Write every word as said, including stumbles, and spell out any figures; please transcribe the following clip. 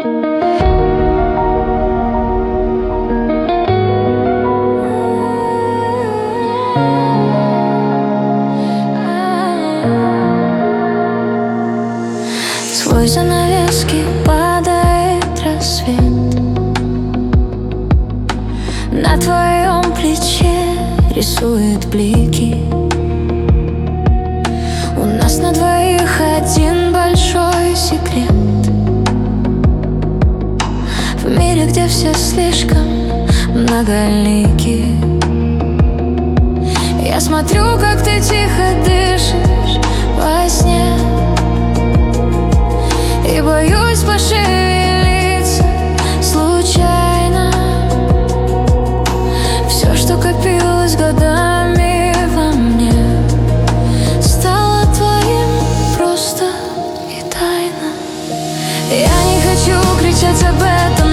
Сквозь занавески падает рассвет. На твоем плече рисует блики. У нас на двоих один большой секрет. В мире, где все слишком многолики, я смотрю, как ты тихо дышишь во сне, и боюсь пошевелиться случайно. Все, что копилось годами во мне, стало твоим просто и тайно. Я не хочу кричать об этом,